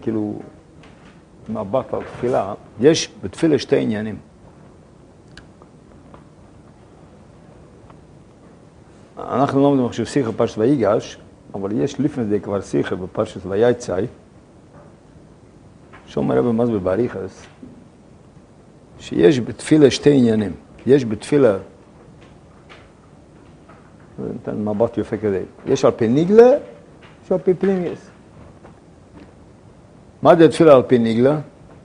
כאילו מבט על תפילה, יש בתפילה שתי עניינים. אנחנו לא מדברים עכשיו שיחה בפרשת ויגש, אבל יש לפני זה כבר שיחה בפרשת ויצא, שאומר רבי מסביר באריכוס, שיש בתפילה שתי עניינים. יש בתפילה, נתן מבט יפה כזה, יש על פי ניגלה, יש על פי פנימיוס. מה זה תפילה על פי ניגלה?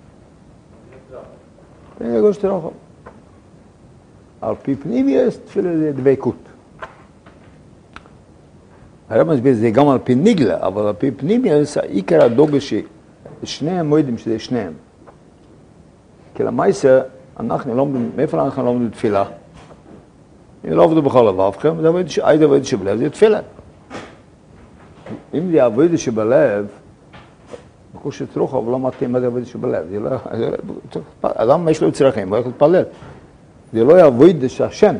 פנימיוס תרוחב. על פי פנימיוס תפילה זה דבקות. הרב מסביר זה גם על פי ניגלה, אבל על פי פנימיוס העיקר הדוגש ששני המועדים שזה שניהם. כי למעשה אנחנו לא לומדים, מאיפה אנחנו לא לומדים תפילה? אם לא עובדו בכל לבבכם, היית עבודה שבלב, זה תפילה. אם זה עבודה שבלב, בקושי רוחב, אבל לא מתאים מה זה עבודה שבלב. אדם יש לו צרכים, הוא יכול להתפלל. זה לא עבודה של השם.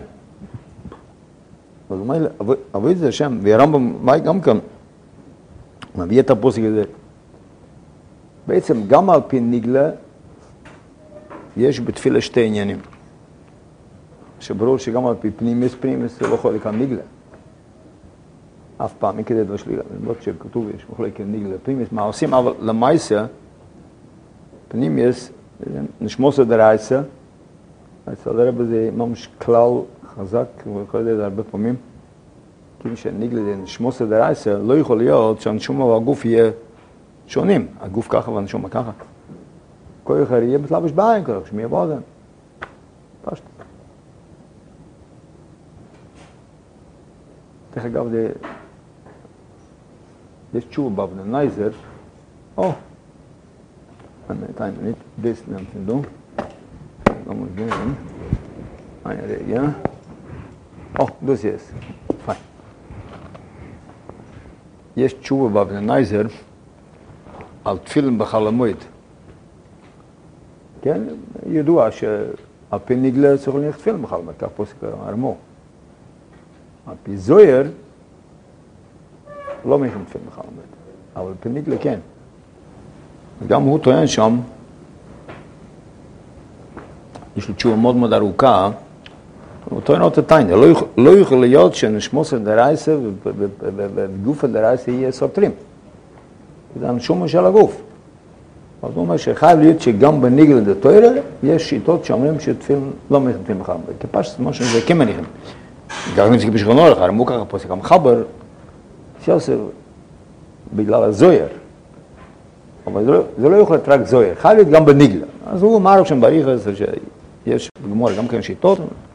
עבודה של השם, והרמב"ם גם כאן, מביא את הפוסק הזה. בעצם גם על פי ניגלה, יש בתפילה שתי עניינים. שברור שגם על פי פנימיוס זה לא יכול לקרוא ניגלה. אף פעם, אין כדי דבר שלי, למרות שכתוב יש מחלקת ניגלה פנימיוס, מה עושים? אבל למעשה, פנימיוס, נשמוסו דרייסה, אצל הרב זה ממש כלל חזק, וכל זה הרבה פעמים, כאילו שניגלה זה נשמוסו דרייסה, לא יכול להיות שהנשומה והגוף יהיה שונים. הגוף ככה והנשומה ככה. כל אחד יהיה מתלבש בעין, כל אחד שמי יבוא עליהם. פשט. דרך אגב, יש תשובה באבן נייזר, ein Minute, das nimmt du. Dann muss ich gehen. Eine Regel. Das ist. Fein. יש תשובה באבן נייזר על תפילין בחול המועד. כן, ידוע שעל פי ניגלה צריך להניח תפילין בחול המועד, כך פוסק הרמור. על פי זוהר לא מניחים תפילין בחול המועד, אבל על פי ניגלה כן. וגם הוא טוען שם, יש לו תשובה מאוד מאוד ארוכה, הוא טוען אותה טענה, לא יכול להיות שנשמוס דרייסה ובגוף הדרייסה יהיה סותרים. זה הנשומה של הגוף. אז הוא אומר שחייב להיות שגם בניגלה דתוירה יש שיטות שאומרים שתפילין לא מניחים תפילין בחול המועד. כפשט משהו שזה כן מניחים. גם אם זה בשכונו לך, אמרו ככה פה, זה גם חבר, שעושה בגלל הזויר. אבל זה לא יכול להיות רק זויר, חייב להיות גם בניגלה. אז הוא אמר שם בריחס שיש בגמור גם כן שיטות.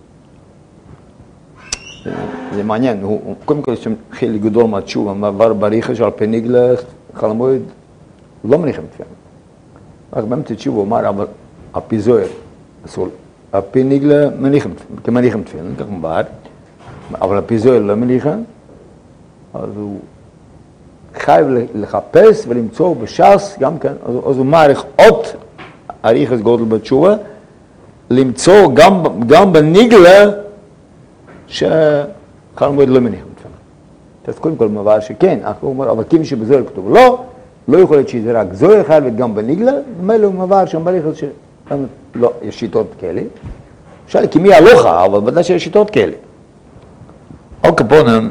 זה מעניין, קודם כל יש שם חלק גדול מהתשובה, מעבר בריחס על פי ניגלה, חול המועד, לא מניחים תפילין. רק באמצע תשובה הוא אמר, אבל על פי זויר, על פי ניגלה מניחים תפילין, כך מבאר. אבל הפי זוהר לא מניחן, אז הוא חייב לחפש ולמצוא בש"ס, גם כן, אז הוא מעריך עוד אריכות גודל בתשובה, למצוא גם בניגלה שחול המועד לא מניחים תפילין. אז קודם כל מבאר שכן, הוא אומר, אבל כמי שבזוהר כתוב לא יכול להיות שזה רק זוהר, חייב להיות גם בניגלה, ומילא הוא מבאר שם באריכות שלא, יש שיטות כאלה. אפשר כמי הלוכה, אבל ודאי שיש שיטות כאלה. על כפונם,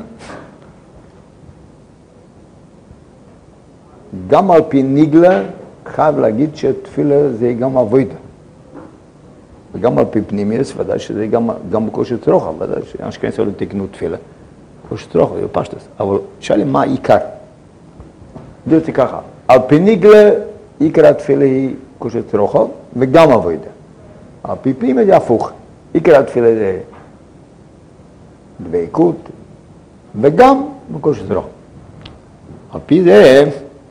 גם על פי ניגלה חייב להגיד שתפילה זה גם עבודה. וגם על פי פנימיוס, ודאי שזה גם בקושי רוחב, ודאי שאשכנז לא תקנו תפילה. קושי רוחב, זה פשטוס. אבל שאלה מה העיקר? זה יוצא ככה, על פי ניגלה עיקר התפילה היא קושי רוחב וגם עבודה. על פי פנימיוס זה הפוך. עיקר התפילה זה דבקות, וגם בקושי רוחב. על פי זה,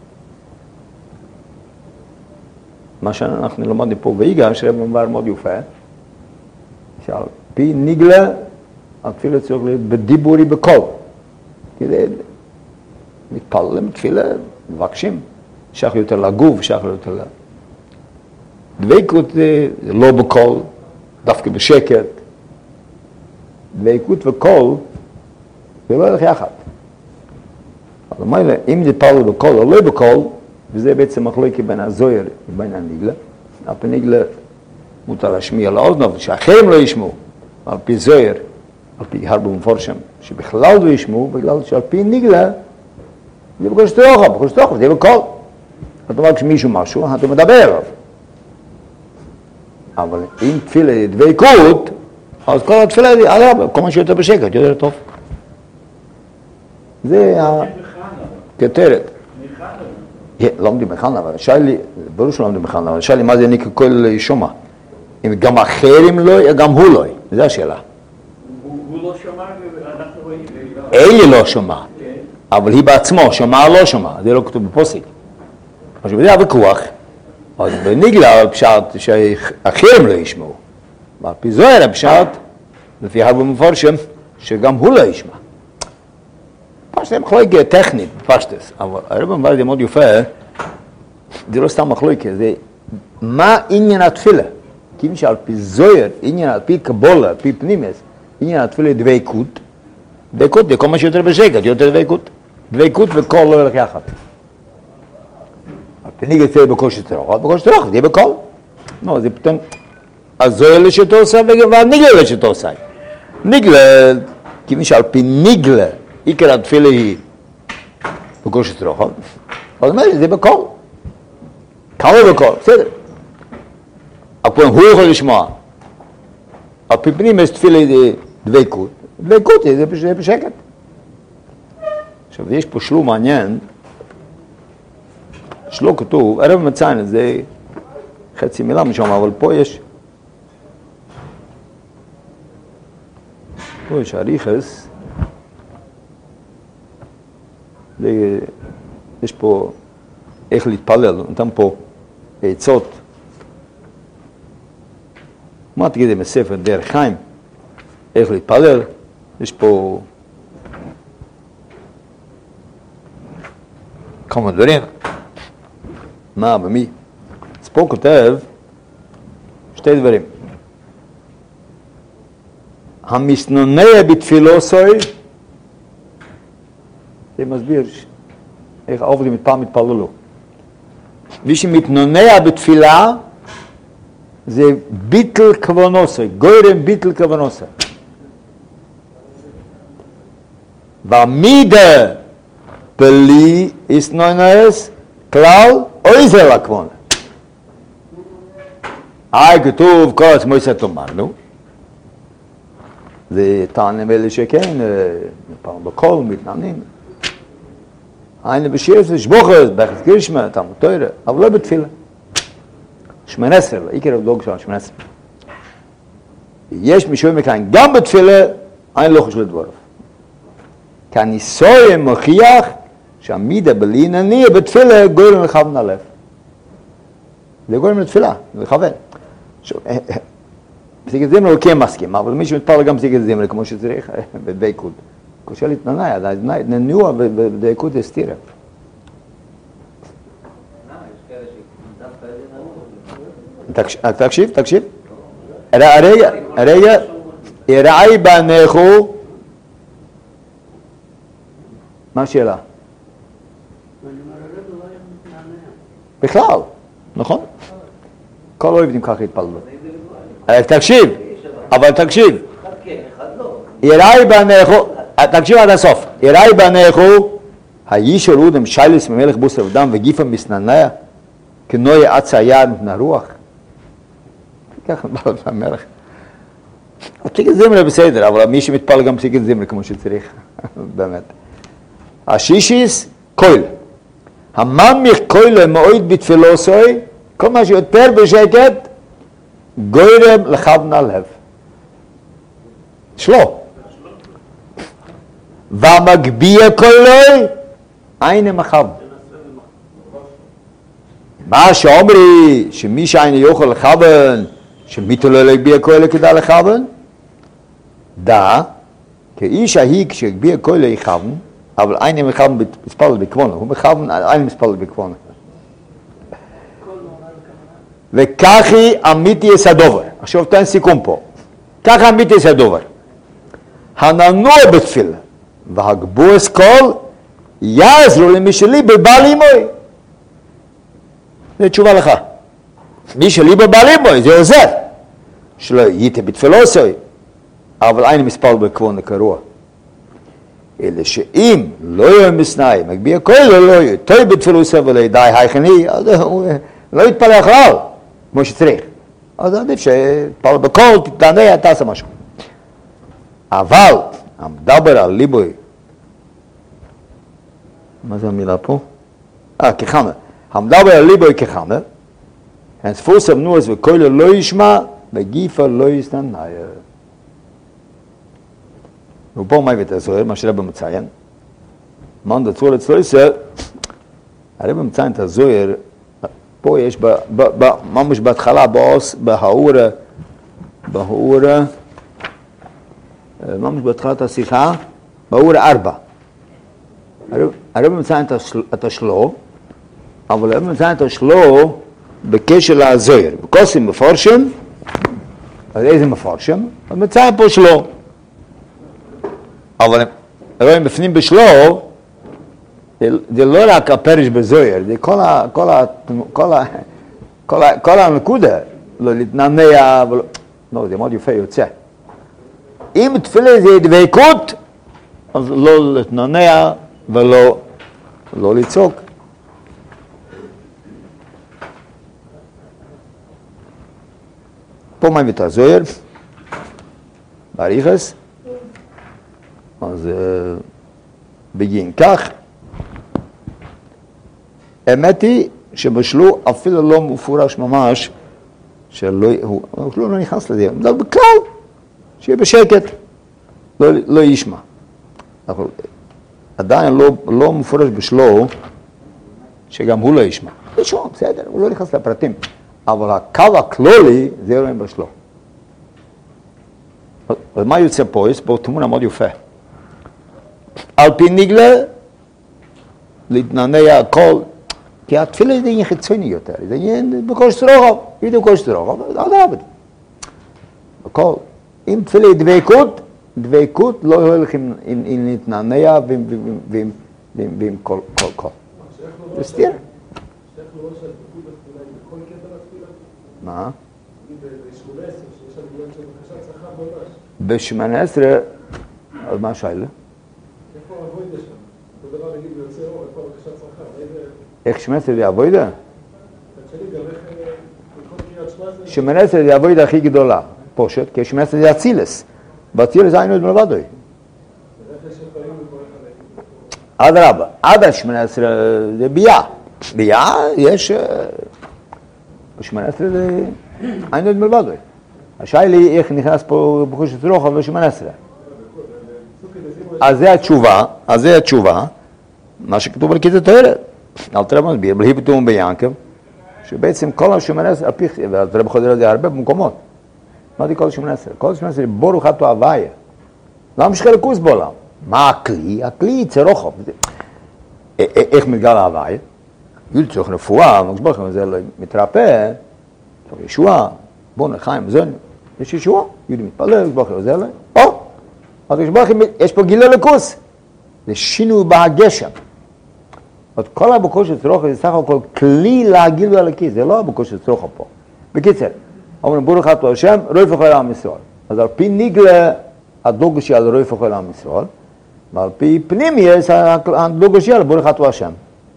מה שאנחנו למדנו פה ויגש, רב אומר מאוד יפה, שעל פי ניגלה, התפילה צריך להיות בדיבורי בקול. כדי מתפללים תפילה, מבקשים, שייך יותר לגוף, שייך יותר דבקות זה לא בקול, דווקא בשקט. דבקות וקול, זה לא הולך יחד. אבל מה, אם זה פעל בקול או לא בקול, וזה בעצם מחלוקת בין הזוהר ובין הניגלה. על פי ניגלה מותר להשמיע לאוזניו, שאחרים לא ישמעו. על פי זוהר, על פי הרבה מפורשים, שבכלל לא ישמעו, בגלל שעל פי ניגלה, זה בקושי תרוחב, זה בקול. זאת אומרת, כשמישהו משהו, אתה מדבר עליו. אבל אם תפילה דבקות, אז כל התפילה, כל מה שיותר בשקט, יותר טוב. זה הכותרת. לומדים מחנה, אבל שיילי, ברור שלומדים מחנה, אבל שיילי מה זה נקרא כל שומע. אם גם אחרים לא, גם הוא לא. זו השאלה. הוא לא שומע ואנחנו רואים. אלי לא שומע, אבל היא בעצמו שומע או לא שומע, זה לא כתוב בפוסק. עכשיו, זה הוויכוח, אז בניגלה הפשט שאחרים לא ישמעו. ועל פי זוהר הפשט, לפי הרבה מפורשים, שגם הוא לא ישמע. זה מחלוקת טכנית, פשטס, אבל הרב אומר זה מאוד יפה, זה לא סתם מחלוקת, זה מה עניין התפילה? כי אם שעל פי זוהר, עניין על פי קבולה, על פי פנימס, עניין התפילה דבקות, דבקות זה כל מה שיותר בשקט, יותר דבקות. דבקות וכל לא הולך יחד. על פי ניגלה תפילה בקושי תרוחב, זה יהיה בכל. לא, זה פתאום, הזוהר לשתו עושה והניגלה לשתו עושה. ניגלה, כי אם שעל פי ניגלה, עיקר התפילה היא בקושי תרוחב, אז אומר לי, זה בכל. כמה בכל, בסדר. אבל הוא יכול לשמוע. על פי פנים יש תפילה דבקות. דבקות זה בשקט. עכשיו, יש פה שלום מעניין. שלו כתוב, הרב מציין, זה חצי מילה משום, אבל פה יש אריכס. יש פה איך להתפלל, נתן פה עצות. מה תגידי מספר דרך חיים? איך להתפלל? יש פה כמה דברים. מה, במי? אז פה כותב שתי דברים. המסנונע בתפילוסוי, זה מסביר איך העובדים פעם התפללו. מי שמתנונע בתפילה, זה ביטל כוונוסי, גוירם ביטל כוונוסי. והמידה בלי איסנונס, כלל אוי זה לכוונה. כתוב כל עצמו יסת אומרנו. זה טענים אלה שכן, פעם בכל מתנענים. היינו בשירס ושבוחס, בחס גרישמה, תלמוד תורה, אבל לא בתפילה. 18, עיקר הבלוג של 18. יש מישהו מכאן, גם בתפילה, אני לא חושב לדבריו. כי הניסוי מוכיח שהמידה בלי ענייני בתפילה גורם לכוון הלב. זה גורם לתפילה, זה לכוון. פסיקת זמר הוא כן מסכים, אבל מי שמתפלל גם פסיקת זמר כמו שצריך, בדבקות. קשה להתננע, ננוע בדבקות זה סתירה. תקשיב. רגע, יראי בניחו, מה השאלה? בכלל, נכון? כל אוהבים ככה התפללו. תקשיב, יראי בניחו, תקשיב עד הסוף, יראי בניחו, הישור אודם שיילס ממלך בוסר ודם וגיפה מסננע, כנוי עצה יד מפני רוח. ככה נדבר המלך. פסיקת זמר בסדר, אבל מי שמתפלל גם פסיקת זמר כמו שצריך, באמת. השישיס, קויל. המנמיך קויל מאוד בתפילוסוי, כל מה שיותר בשקט, גוירם לכוון הלב. שלו. והמגביע קוילוי, אין מכוון. מה שאומרי, שמי שאין יוכל לכוון, שמיתו לא להגביע קוילוי כדאי לכוון, דע, כאיש ההיא כשהגביע קוילוי יכוון, אבל אין מכוון מספלל בקבונה, הוא מכוון, אין מספלל בקבונה. וככי אמיתי יש הדובר. עכשיו תן סיכום פה. ככה אמיתי יש הדובר. הננוע בתפילה, והגבוס קול, יעזרו למשלי בבעל אימוי. זה תשובה לך. מי שליבו בליבו, זה עוזר. שלא ייתה בתפילוסוי, אבל אין מספר בכבון הקרוע. אלא שאם לא יהיה מסנאי, מגביה כל לא יהיה, תוי בתפילוסוי ולא ידעי היכני, אז הוא לא יתפלא אחריו, כמו שצריך. אז עדיף שתפלא בכל, תתענה, תעשה משהו. אבל, המדבר על ליבוי, מה זה המילה פה? כחמר. המדבר על ליבוי כחמר, הן ספורסם נועס וכל לא ישמע, וגיפה לא יסתנאי. ופה מה הבאת הזוהר, מה שרבא מציין, מן דצור אצלו ישראל, הרבא מציין את הזוהר, פה יש, ממש בהתחלה, בהאורה, ממש בהתחלת השיחה, בהאורה 4. הרבא מציין את השלו, אבל הרבא מציין את השלו בקשר לזוהר. בקוסים מפורשים, אז איזה מפורשים? אז מציין פה שלו. אבל רואים בפנים בשלו, זה לא רק הפרש בזוהר, זה כל הנקודה, לא להתנענע, לא, זה מאוד יפה יוצא. אם תפילה זה דבקות, אז לא להתנענע ולא לצעוק. פה מה הבאת הזוהר? באריכס. אז בגין כך, האמת היא שבשלו אפילו לא מפורש ממש, הוא לא נכנס לזה, אבל בכלל, שיהיה בשקט, לא ישמע. אבל עדיין לא מפורש בשלו, שגם הוא לא ישמע. ישמע, בסדר, הוא לא נכנס לפרטים, אבל הקו הכלולי זה רואים בשלו. אז מה יוצא פה? יש פה תמונה מאוד יפה. על פי נגלה, להתנענע הכל, כי התפילה זה עניין חיצוני יותר, זה עניין בקושי רוחב, בדיוק בקושי רוחב, עד עבד. הכל. אם תפילה היא דבקות לא הולך עם להתנענע ועם כל. זה סתיר. מה? ב-18, אז מה השאלה? איך 18 זה אבוידה? 18 זה אבוידה הכי גדולה, פושט, כי 18 זה אצילס. באצילס היינו את מלבדוי. עד רבה, עד 18 זה בייה. בייה יש... ב-18 זה היינו את מלבדוי. השאלה לי איך נכנס פה בחושת רוחב ב-18. אז זה התשובה, מה שכתוב על קיצור תורה. אל תראה מסביר, בלי פתאום ביענקב, שבעצם כל ה-18, ואל תראה בחודר על זה הרבה במקומות. מה זה כל ה-18? כל ה-18 זה ברוך אתה הוויה. למה שחל הכוס בעולם? מה הכלי? הכלי יצא רוחב. איך מתגל ההוויה? יהיו לצורך רפואה, מגשבוכם, זה מתרפא, צריך ישועה, בוא נחיים, זון, יש ישועה, יהודי מתפלל, מגשבוכם, זה לא, אז מגשבוכם, יש פה גילה לכוס. זה שינוי בהגשם. אז כל הבקושת רוחב זה סך הכל כלי להגיל ולכיס, זה לא הבקושת רוחב פה. בקיצר, אומרים ברוך אתה השם, רואי פחוי לעם ישראל. אז על פי נגלה הדוגשי על רואי פחוי לעם ישראל, ועל פי פנימייס הדוגשי על ברוך אתה השם.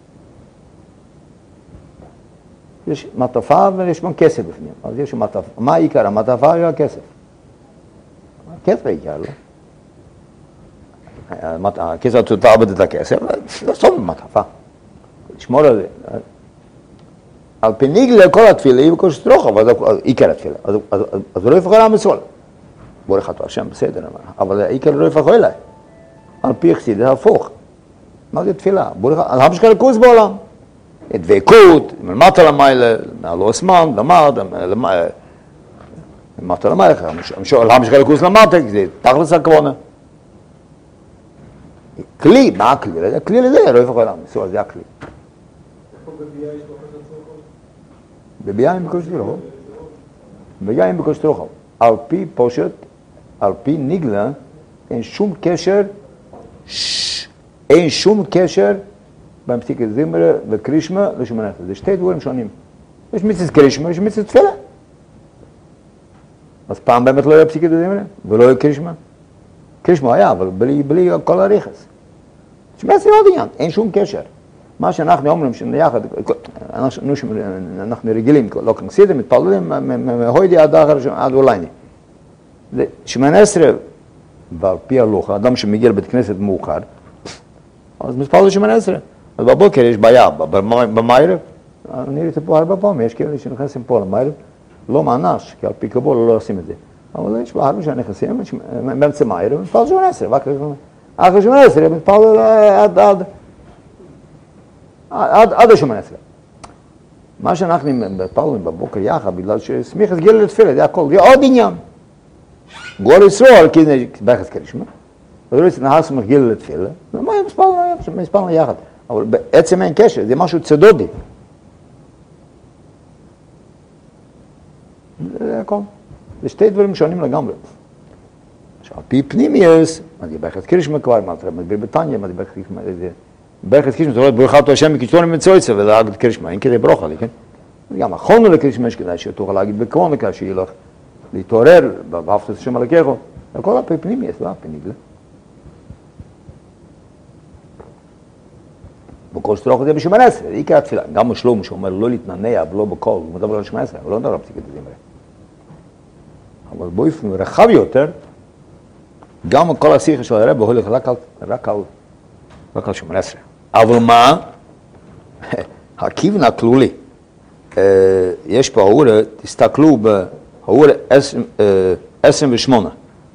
יש מטפה ויש גם כסף בפנים. אז יש מטפה. מה העיקר? המטפה היא הכסף. הכסף העיקר, לא? הכסף תעבד את הכסף, לא סוף במטפה. לשמור על זה. על פי נגלה כל התפילה היא בקושת רוחב, אז עיקר התפילה. אז לא יפחו לעם ישראל. בורך אתה השם, בסדר, אבל עיקר לא יפחו אליי. על פי יחסיד, זה הפוך. מה זה תפילה? אז הם שקל כוס בעולם. דבקות, מלמטה למעלה, מעלו הסמן, למד, למטה למעלה, הם שקל כוס למטה, זה תכלס הכוונה. כלי, מה הכלי? הכלי לזה, לא יפחו לעם ישראל, זה הכלי. בביאה בקושת רוחב. בביאה בקושת רוחב. על פי פושט, על פי נגלה, אין שום קשר במפסיק זמרה וקרישמה ל-18. זה שתי דברים שונים. יש מצוות קרישמה, יש מצוות תפילה. אז פעם באמת לא היה פסיק ידודים האלה, ולא היה קרישמה. קרישמה היה, אבל בלי כל הריחס. שמע עשרה עוד עניין, אין שום קשר. מה שאנחנו אומרים שנייחד, אנחנו רגילים, לא כנסידים, מתפללים מהוידי עד אחר, עד אולייני. שמונה עשרה, ועל פי הלוחה, אדם שמגיע לבית כנסת מאוחר, אז מתפלל שמונה עשרה. אז בבוקר יש בעיה, במיירב, אני ראיתי פה הרבה פעמים, יש כאלה שנכנסים פה למיירב, לא מענש, כי על פי קבול לא עושים את זה. אבל יש הרבה שנכנסים, באמצע מיירב, מתפלל שמונה עשרה, אחרי שמונה עשרה, מתפלל עד השמונה עשרה. מה שאנחנו מתפללים בבוקר יחד, בגלל שסמיך את גיל לתפילה, זה הכל, זה עוד עניין. גור ישראל, כי זה ביחס קרישמה, ודורית נהס מגיל לתפילה, ומה מספרנו יחד. אבל בעצם אין קשר, זה משהו צדודי. זה הכל. זה שתי דברים שונים לגמרי. עכשיו, על פי פנימייס, מה זה ביחס קרישמה כבר, מה זה מדביר בתניה, מה זה ביחס קרישמה, ביחס קרישמה, זאת אומרת, ברוכתו השם מקיצונים מצויצה, ולהגיד קרישמה, אין כדי ברוכה לי, כן? גם אחרנו לקרישמה, יש כדאי שתוכל להגיד בקרוניקה, שילך להתעורר, ואהבת את השם הלקחו, הכל על פי פנימייס, לא על פי נגלה. בכל שטרוח הזה בשמונה עשרה, זה עיקר התפילה. גם השלום שאומר לא להתננע ולא בקול, הוא מדבר על שמונה עשרה, הוא לא מדבר על פסיקת הדברים האלה. אבל באופן רחב יותר, גם כל השיחה של הרב הולך רק על שמונה עשרה. אבל מה? הכיוון הכלולי. יש פה האורה, תסתכלו בהאורה 28.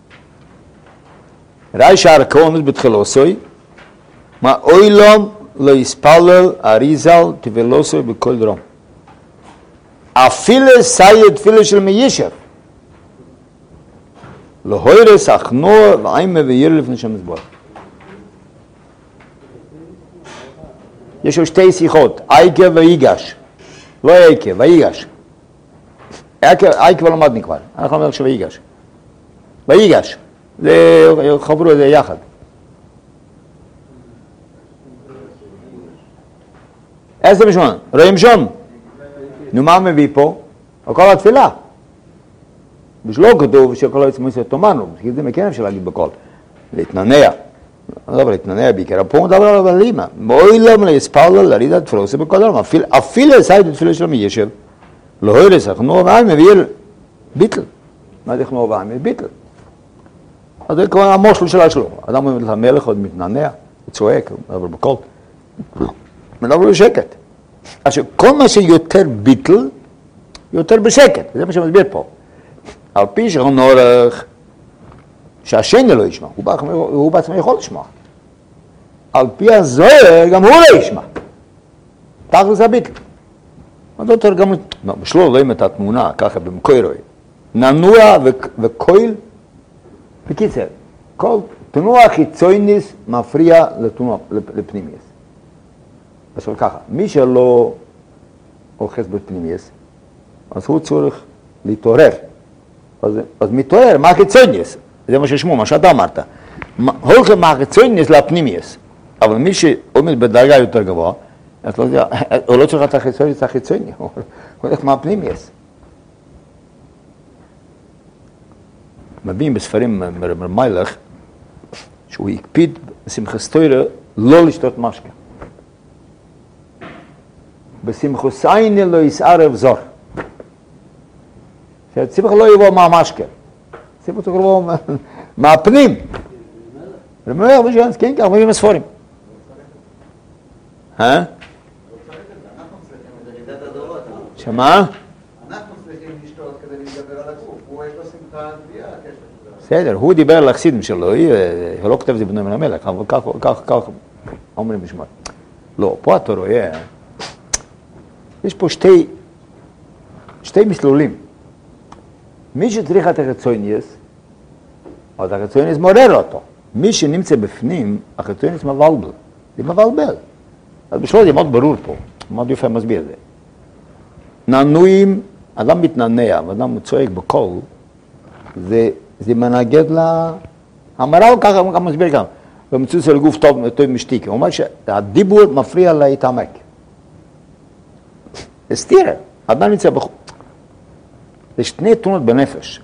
ראי שער הכהונס בתחילוסוי, מה אוילום לא יספלל אריזל תבלוסוי בכל דרום. אפילו סייד תפילה של מיישב. לא הוירס אכנור ועיים מביר לפני שם מזבור. יש לו שתי שיחות, אייקה ואיגש. לא אייקה, ואיגש. אייקה ולמדני כבר, אנחנו אומרים עכשיו ואיגש. ואיגש. חברו את זה יחד. עשר ושמונה, רואים שון. נו מה מביא פה? הכל התפילה. בשלו כתוב שכל עצמו יצא תומנו, זה מכן אפשר להגיד בכל. להתננע. לא, אבל להתננע בעיקר. פה מדבר על הלימה. בואי למה להספלל להריד את תפלוסי בכל דבר. אפילו עשה את התפילה של מיישב. לא הורס, חנוע ועם מביא ביטל. מה זה חנוע ועם? ביטל. אז זה כבר המושל שלה שלו. אדם אומר לך, המלך עוד מתננע, הוא צועק, אבל בכל. מדבר בשקט. עכשיו, כל מה שיותר ביטל, יותר בשקט. זה מה שמסביר פה. על פי שהנורך, שהשני לא ישמע, הוא בעצמו יכול לשמוע. על פי הזוהר, גם הוא לא ישמע. תכלס הביטל. אז יותר גם, בשלו רואים את התמונה, ככה במקורוי. ננוע וקויל. בקיצר, כל תנוע חיצוניס מפריע לפנימייס. עכשיו ככה, מי שלא אוחז בפנימייס, אז הוא צריך להתעורר. אז מתעורר, מה חיצוניס? זה מה ששמו, מה שאתה אמרת. הולכים מהחיצוניס לפנימייס. אבל מי שעומד בדרגה יותר גבוה, הוא לא צריך את החיצוניס החיצוני, הוא הולך מהפנימייס. מביאים בספרים מרמיילך, שהוא הקפיד בשמחת תורה לא לשתות משקה. בשמחוסייני לא יסערב זור. שהציבך לא יבוא מהמשקה. הציבך צריך לבוא מהפנים. רמלך בשביל, כן, כך מביאים הספרים. שמה? אנחנו צריכים לשתות כדי להתגבר על הגוף. הוא יש לו שמחה גבייה. בסדר, הוא דיבר על החסידים שלו, הוא לא כותב את זה בנוי מן המלך, אבל כך אומרים בשמות. לא, פה אתה רואה, יש פה שתי מסלולים. מי שצריך את החיצוניס, אז החיצוניס מעורר אותו. מי שנמצא בפנים, החיצוניס מבלבל. זה מבלבל. אז בשביל זה מאוד ברור פה, מאוד יפה מסביר את זה. ננועים, אדם מתננע, ואדם צועק בקול, זה מנגד המר"ל ככה, גם מסביר גם. במציאות של גוף טוב משתיק. הוא אומר שהדיבור מפריע להתעמק. הסתירה. אדם נמצא בחוץ. יש שני תאונות בנפש.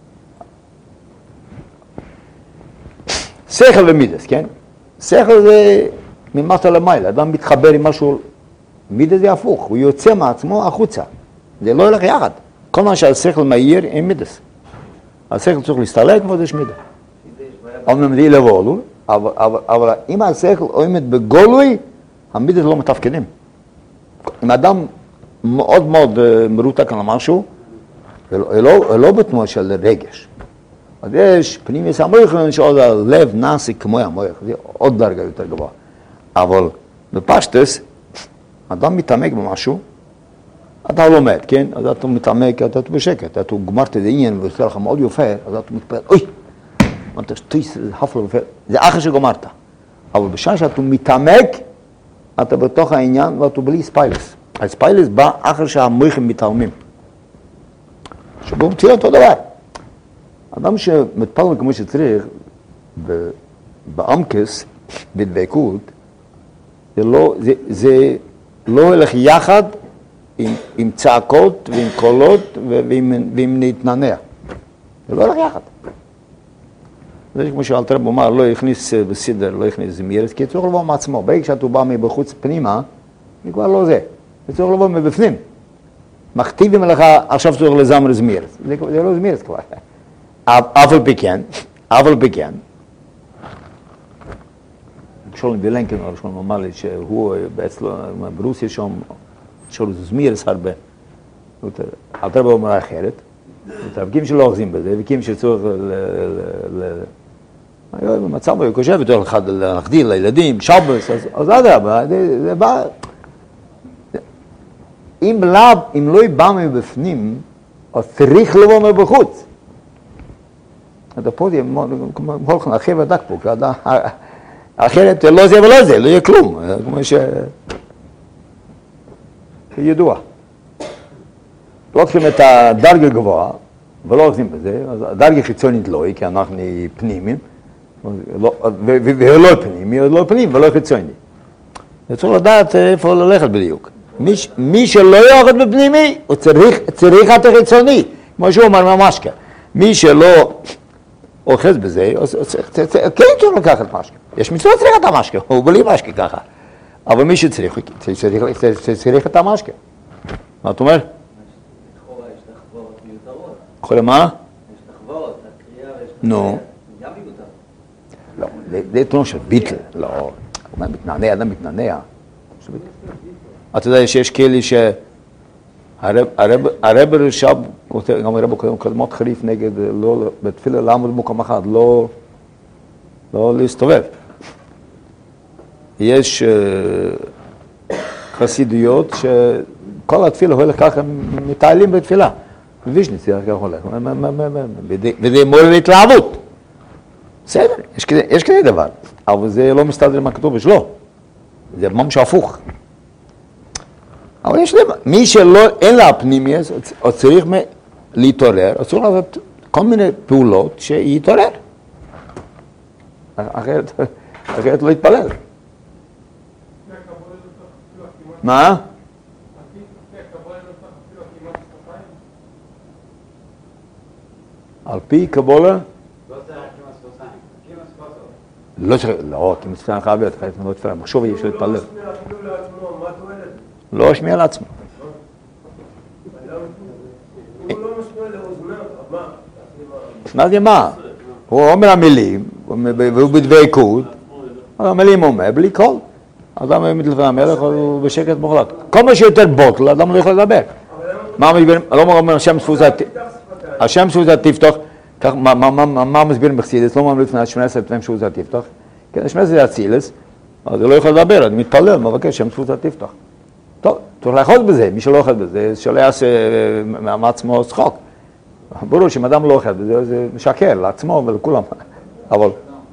שכל ומידס, כן? שכל זה ממטה למעלה, אדם מתחבר עם משהו, מידס זה הפוך, הוא יוצא מעצמו החוצה. זה לא הולך יחד. כל מה שהשכל מהיר עם מידס. השכל צריך להסתלק ועוד יש מידה. אומנם זה לבולו, אבל אם השכל עומד בגולוי, המידס לא מתפקדים. אם אדם מאוד מאוד מרותק על משהו, לא בתנועה של רגש. אז יש פנימיוס המויכלן שעוד הלב נעשה כמו המויך, זה עוד דרגה יותר גבוה. אבל בפשטס, אדם מתעמק במשהו, אתה לומד, כן? אז אתה מתעמק, אתה בשקט, אתה גמרת את העניין ועושה לך מאוד יפה, אז אתה מתפעל, אוי! אתה שטויס, זה חפלה ופעל, זה אחר שגמרת. אבל בשעה שאתה מתעמק, אתה בתוך העניין ואתה בלי ספיילס. הספיילס בא אחר שהמויכים מתעלמים. שבו מציע אותו דבר. אדם שמתפלל כמו שצריך, בעמקס, בדבקות, זה לא הולך יחד עם צעקות ועם קולות ועם להתנענע. זה לא הולך יחד. זה כמו שאלתר רב אומר, לא יכניס בסדר, לא יכניס זמירת, כי צריך לבוא מעצמו. ברגע שאתה בא מבחוץ פנימה, זה כבר לא זה. זה צריך לבוא מבפנים. מכתיבים לך, עכשיו צריך לזמר זמירת. זה לא זמירת כבר. אבל בכן, שולם וילנקן, שולם אמר לי שהוא אצלו, ברוסיה שם, שולם זמירת הרבה. אלתר רב אומר אחרת. מתאבקים שלא אוחזים בזה, וקים שצריך במצב הוא חושב יותר אחד להחדיר לילדים, שבס, אז אדרבה, זה בא... אם לא בא מבפנים, אז צריך לבוא מבחוץ. אתה פה זה הולכים אחרי ודק פה, אחרת לא זה ולא זה, לא יהיה כלום, כמו שידוע. לוקחים את הדרגה גבוהה, ולא עושים בזה, אז הדרגה חיצונית לא היא, כי אנחנו פנימיים, ולא פנימי, לא פנימי ולא חיצוני. צריך לדעת איפה ללכת בדיוק. מי שלא יורד בפנימי, הוא צריך את החיצוני, כמו שהוא אומר מהמשקה. מי שלא אוחז בזה, כן צריך לקחת משקה. יש מצוות צריך את המשקה, הוא בלי משקה ככה. אבל מי שצריך, צריך את המשקה. מה אתה אומר? יכול מה? יש תחבורת, הקריאה ויש תחבורת. נו. גם מיותר. לא, זה תנועה של ביטל, לא. הוא אומר, מתנענע, אדם מתנענע. אתה יודע שיש כאלה שהרב רשב, גם הרב קודמות חריף נגד, בתפילה לעמוד במקום אחד, לא להסתובב. יש חסידויות שכל התפילה הולך ככה, מטיילים בתפילה. וישניץ, זה ככה הולך. וזה מורה להתלהבות. בסדר, יש כזה דבר. אבל זה לא מסתדר עם הכתוב שלו. זה ממש הפוך. אבל יש למה. מי שלא, אין לה פנימיות, או צריך להתעורר, או צריך לעשות כל מיני פעולות שיתעורר. אחרת לא יתפלל. מה? על פי קבולה? לא צריך, לא, כי מצפן חייב להיות, חייב להיות תפילה, מחשוב יש להתפלל. לא השמיע לעצמו. הוא לא משמיע לאוזניו, מה זה מה? הוא אומר המילים, והוא בדבקות, המילים אומר בלי קול. אדם מתלפן המלך, הוא בשקט מוחלט. כל מה שיותר בוטל, אדם לא יכול לדבר. מה מסבירים? לא אומר השם ספוסה תפתח, מה מסבירים בחסידות? לא אומר לפני 18 לפני ספוסה תפתח. כן, 18 זה אצילס, אז הוא לא יכול לדבר, אני מתפלל, מבקש שם ספוסה תפתח. טוב, צריך לאחוז בזה, מי שלא אוכל בזה, שלא יעשה מעצמו צחוק. ברור שאם אדם לא אוכל בזה, זה משקר לעצמו ולכולם. אבל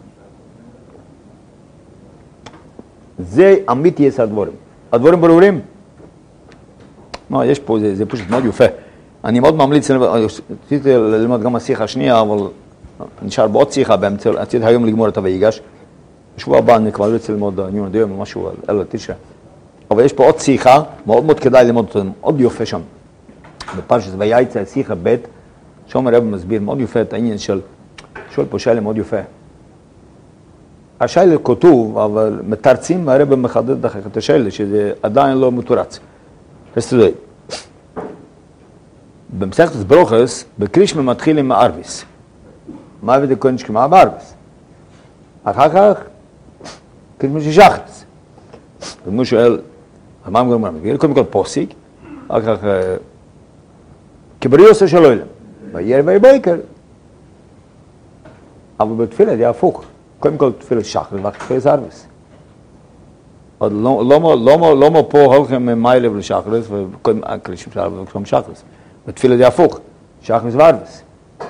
זה אמיתי יש הדבורים. הדבורים ברורים? לא, יש פה, זה פשוט מאוד יפה. אני מאוד ממליץ, רציתי ללמוד גם השיחה השנייה, אבל נשאר בעוד שיחה באמצע, רציתי היום לגמור את הויגש. בשבוע הבא אני כבר רוצה ללמוד ניון דיום או משהו על התשע. אבל יש פה עוד שיחה, מאוד מאוד כדאי ללמוד אותו, מאוד יפה שם. בפרשת ויצא שיחה ב', שם הרב מסביר מאוד יפה את העניין של, שואל פה שאלה מאוד יפה. השאלה כתוב, אבל מתרצים, הרב מחדד אחר את השאלה, שזה עדיין לא מתורץ. תסתדוי. במסכת ברוכס, בקרישמה מתחיל עם הארביס. מה הביא דקוין שקמה בארביס? אחר כך, קרישמה ששחץ. הוא שואל, מה הם גורמים? קודם כל פוסיק, אחר כך, כבריאוסו של אוילם. ויהיה ויבויקר. אבל בתפילה זה הפוך. קודם כל תפילה שחץ, ואחר תפילה ארביס. עוד לא פה הולכים ממיילה ולשחץ, וקודם קרישמה של ארביס וקודם שחץ. בתפילה זה הפוך, שחץ וארביס.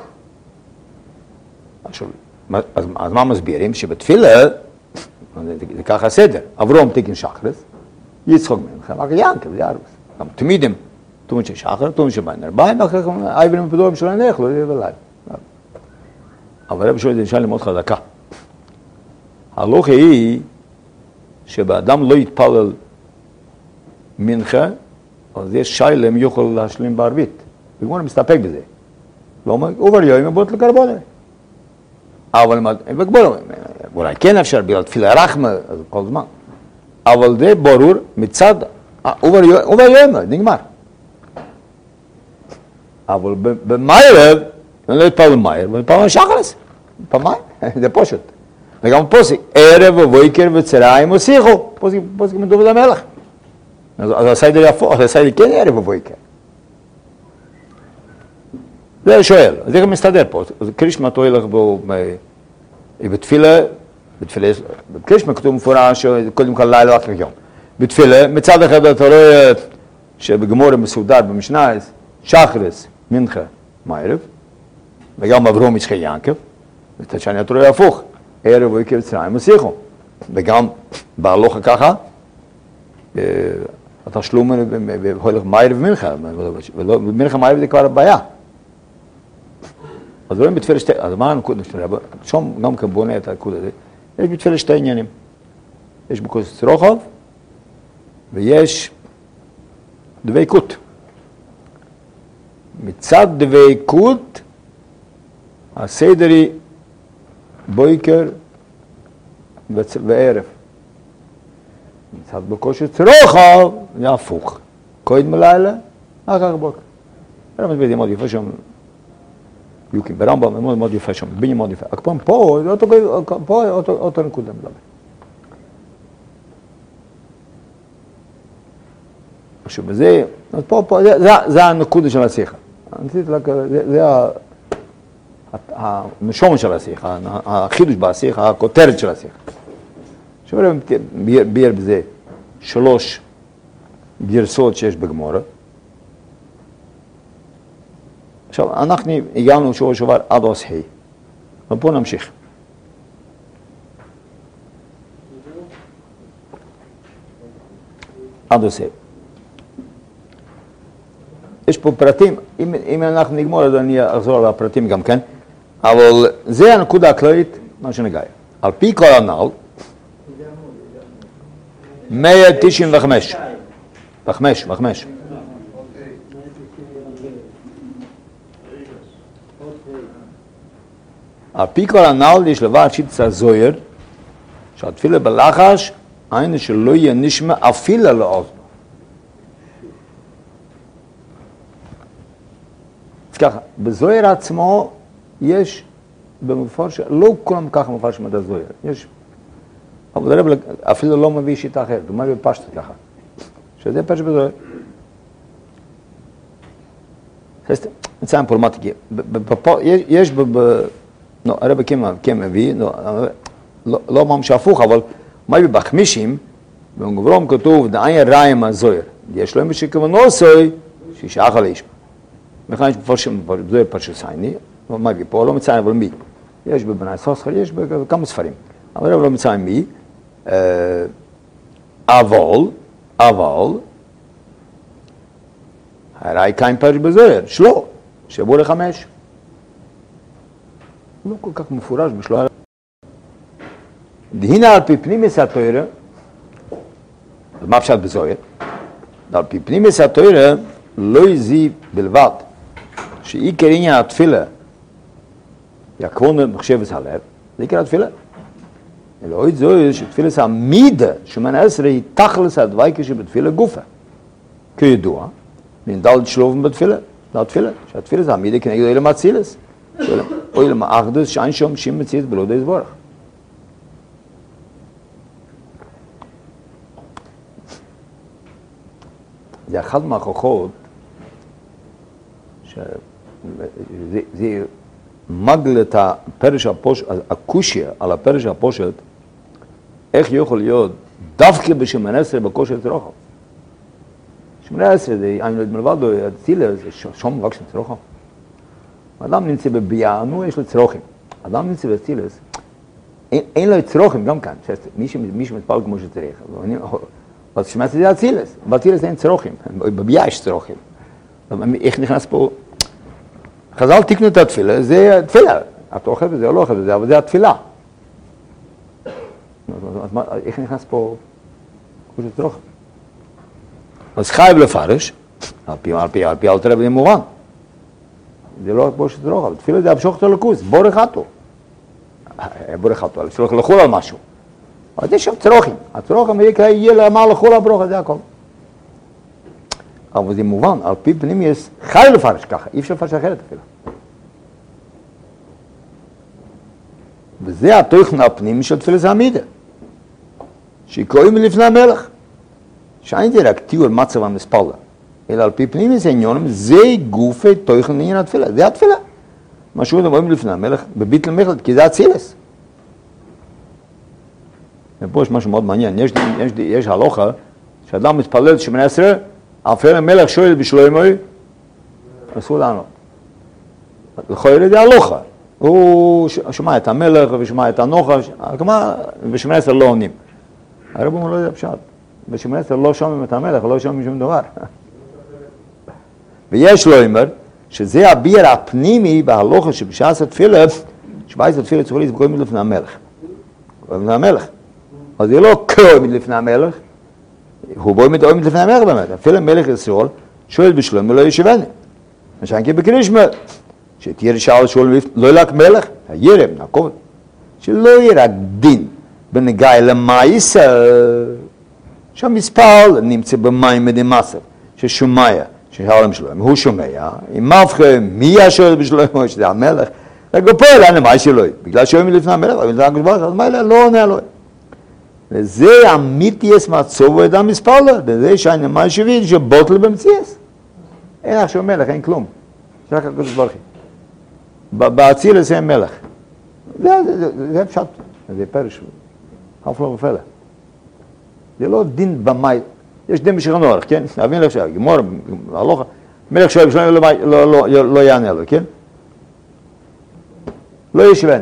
אז מה מסבירים? שבתפילה, זה ככה הסדר, אברום תיקן שחרס, יצחוק מנחה, רק ינקב, זה ארבס. גם תמידים, תומד של שחר, תומד של ביין ארבעים, אחר כך אייברים ופדורים של הנך, לא יהיה בלילה. אבל רבי שואל, זה נשאר לי מאוד חזקה. הלוכה היא, שבאדם לא יתפלל מנחה, אז יש שיילם יוכל להשלים בערבית. בגמור מסתפק בזה. לא אומר, עובר יום מבוט לקרבונה. אבל אולי כן אפשר, בגלל תפילה רחמה, אז כל זמן. אבל זה ברור מצד, עובר יום, נגמר. אבל במיירב, אני לא אתפעל במיירב, אני אתפעל בשחרס. פעמיים, זה פשוט. וגם פוסק, ערב ובויקר וצריים ושיחו. פוסק מדובר המלך. אז הסיידר יפו, אז הסיידר כן ערב ובויקר. זה שואל, אז איך מסתדר פה? אז קרישמה תוילך בו בתפילה, בקרישמה כתוב מפורש קודם כל לילה ואחר יום. בתפילה, מצד אחד אתה רואה שבגמור מסודר במשנה, שחרס, מנחה, מערב, וגם אברום יצחק ינקב, מצד שני אתה רואה הפוך, ערב ויקר צריים ושיחו. וגם בהלוכה ככה, התשלום הולך מערב ומנחה, ומנחה מערב זה כבר הבעיה. אז רואים בתפילה שתי, אז מה הנקודה של רבי? שם גם כן בונה את הנקודה הזה. יש בתפילה שתי עניינים. יש בכוס רוחב, ויש דבקות. מצד דבקות, הסדר היא בויקר וערב. מצד בכוס רוחב, זה הפוך. קודם לילה, אחר כך בוקר. הרב מסביר, זה מאוד יפה שם. יוקים, ברמב"ם מאוד מאוד יפה שם, בני מאוד יפה. פה, אותו נקודה מדבר. עכשיו, בזה, אז פה, זה הנקודה של השיחה. זה המשום של השיחה, החידוש בשיחה, הכותרת של השיחה. עכשיו, ביאר בזה 3 גרסות שיש בגמורה. עכשיו, אנחנו הגענו שבוע שעבר עד עושי, ופה נמשיך. עד עושי. יש פה פרטים, אם אנחנו נגמור אז אני אחזור על הפרטים גם כן, אבל זה הנקודה הכללית, מה שנגע. על פי כל הנ"ל, 195. בחמש. על פי כל הנ"ל יש לבד שיטת הזויר, שהתפילה בלחש, היינו שלא יהיה נשמע אפילו לאוזנו. אז ככה, בזויר עצמו יש במפורש, לא כולם ככה מפורש מדע זויר, יש, אבל הרב אפילו לא מביא שיטה אחרת, הוא מביא פשטות ככה, שזה פשט בזויר. מצאים פורמטיקי, יש הרב כן מביא, לא ממש הפוך, אבל מביא בחמישים, בגברום כתוב, דעין רעים הזויר, יש להם שכוונו סוי, שישאח על איש. וכאן יש מפורשים, זויר פרשת סייני, מביא פה, לא מצאים אבל מי. יש בבנאי סוסחר, יש בכמה ספרים. אבל הרב לא מצאים מי, אבל, הרי קיים פרש בזויר, שלו, שבוע ל5. לא כל כך מפורש בשלו. דהינה על פי פנימיס התוירה, אז מה פשט בזויר? על פי פנימיס התוירה, לא יזי בלבד, שעיקר עניין התפילה, יקרון מחשבת הלב, זה עיקר התפילה. אלא עוד זו שתפילה זה המידה, שמונה עשרה היא תכלס הדוויקה שבתפילה גופה. כידוע, נדלת שלובן בתפילה, זה התפילה, שהתפילה זה המידה כנגד אילם אצילס, אילם האחדוס שאין שום שום מציאות בלא די זבורך. זה אחד מהכוחות, שזה מגל את הפרש הפושט, הקושיה על הפרש הפושט, איך יכול להיות דווקא בשמונה עשרה בקושי צרוחו. שמונה עשרה זה, אני לא יודע מלבד, הצילה זה שום רק של צרוחו. אדם נמצא בביאה, נו יש לו צרוכים. אדם נמצא בצילס, אין לו צרוכים גם כאן, מי שמתפעל כמו שצריך. אז שמונה עשרה זה הצילס, בצילס אין צרוכים, בביאה יש צרוכים. איך נכנס פה? חז"ל תיקנו את התפילה, זה התפילה. אתה אוכל בזה או לא אוכל בזה, אבל זה התפילה. אז איך נכנס פה קושי צרוך? אז חייב לפרש, על פי אלתר רבי מובן. זה לא קושי צרוך, אבל תפילה זה המשוך אותו לכוס, בורך אתו. בורך אתו, צריך לחול על משהו. אבל יש שם צרוכים. הצרוכים יהיה למה לחול על ברוך, זה הכל. אבל זה מובן, על פי פנים יש חייב לפרש ככה, אי אפשר לפרש אחרת אפילו. וזה התוכן הפנימי של תפילת העמידה. שקוראים לפני המלך. שאין זה רק תיאור מצב המספלה, אלא על פי פנימי זה עניונים, זה גופי תוכן לעניין התפילה, זה התפילה. מה שהוא אומרים לפני המלך, בביטל מחלת, כי זה הצילס. ופה יש משהו מאוד מעניין, יש הלוכה, שאדם מתפלל 18, אפילו המלך שואל בשלוימוי, אסור לענות. לכל ילד זה הלוכה. הוא שומע את המלך ושומע את הנוחה, כלומר, ב-18 לא עונים. הרב אומר, לא יודע פשט. ב-18 לא שומעים את המלך, לא שומעים שום דבר. ויש לו אומר, שזה הביר הפנימי בהלוכה שבשעת התפילה, שבעת התפילה צריך להתקרוא לפני המלך. לפני המלך. אז זה לא קרוא לפני המלך, הוא בוא מתאום לפני המלך באמת. אפילו מלך ישראל שואל בשלום ולא ישבני. משען כי בקרישמה, שתהיה שאל שואל לא ילק מלך, הירם, נעקוב. שלא יהיה רק דין בנגע למייס, שהמספל נמצא במים מדמסר, ששומע, שהעולם שלו, הוא שומע, אם מבחר, מי השואל בשלום, שזה המלך, רק בפועל, אני מה שלו, בגלל שואלים לפני המלך, אז מה אלה, לא עונה לו. וזה אמיתיס מצובו את המספלה, וזה שאני מה שביל שבוטל במציאס. אין עכשיו מלך, אין כלום. רק הקדוש ברוך הוא. באצילס אין מלך. זה פשט, זה פרש, הפלא ופלא. זה לא דין במאי, יש דין בשכן אורך, כן? אבין לך גמור, הלוכה, מלך שואל בשלום לא יענה לו, כן? לא ישבן.